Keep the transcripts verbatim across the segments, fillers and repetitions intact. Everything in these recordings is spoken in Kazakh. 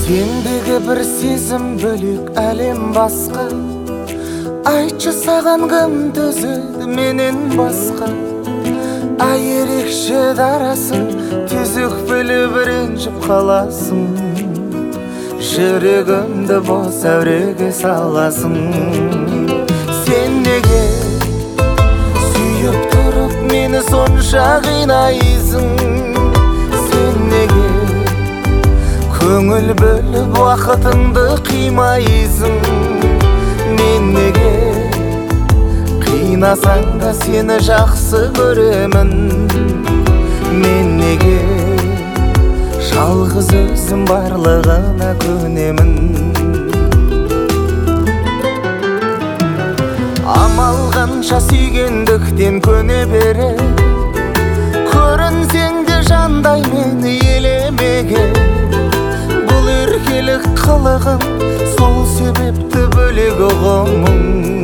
Сендегі бір сезім бөлек, әлем басқа. Айтшы, саған кім төзеді менен басқа? Ай ерекше дарасың, түзік біліп ренжіп қаласың. Жүрегімді бос әуреге саласың. Сен неге сүйіп тұрып мені сонша қинайсың? Сен неге көңіл бөліп уақытыңды қимайсың? Мен неге қинасаң да сені жақсы көремін? Мен неге жалғыз өзім барлығына көнемін? Амал қанша сүйгендіктен көне бере, көрінсең де жандай мені елемеге. Бұл еркелік қылығың, сол себепті бөлек ұғымың.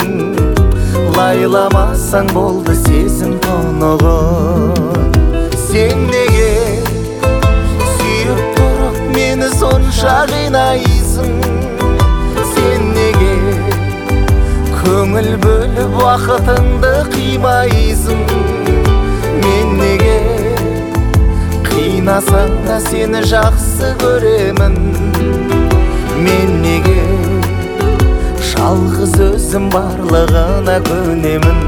Лайламасаң болды сезім тұнығын. Сен неге сүйіп тұрып мені сонша қинайсың? Сен неге көңіл бөліп уақытыңды қимайсың? Мен неге қинасаң да сені жақсы көремін? Мен неге жалғыз өзім барлығына көнемін?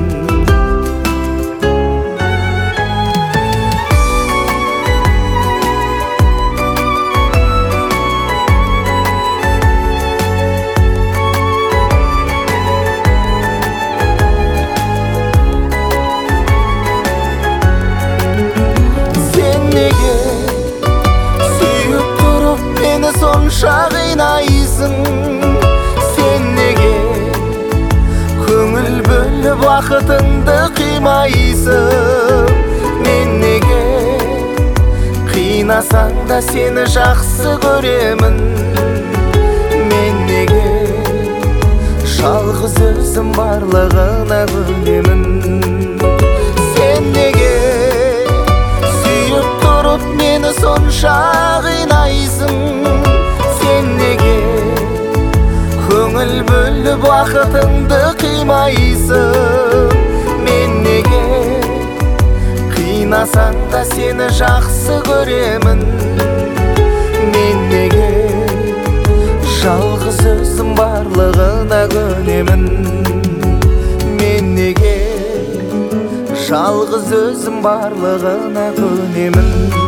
Сен неге сүйіп тұрып мені сонша қинайсың? Сен неге көңіл бөліп уақытыңды қимайсың? Мен неге қинасаң да сені жақсы көремін? Мен неге жалғыз өзім барлығына көнемін? Сен неге сүйіп тұрып мені сонша қинайсың? Сен неге көңіл бөліп уақытыңды қимайсың? Мен неге қинасаң да сені жақсы көремін? Мен неге жалғыз өзім барлығына көнемін? Мен неге жалғыз өзім барлығына көнемін?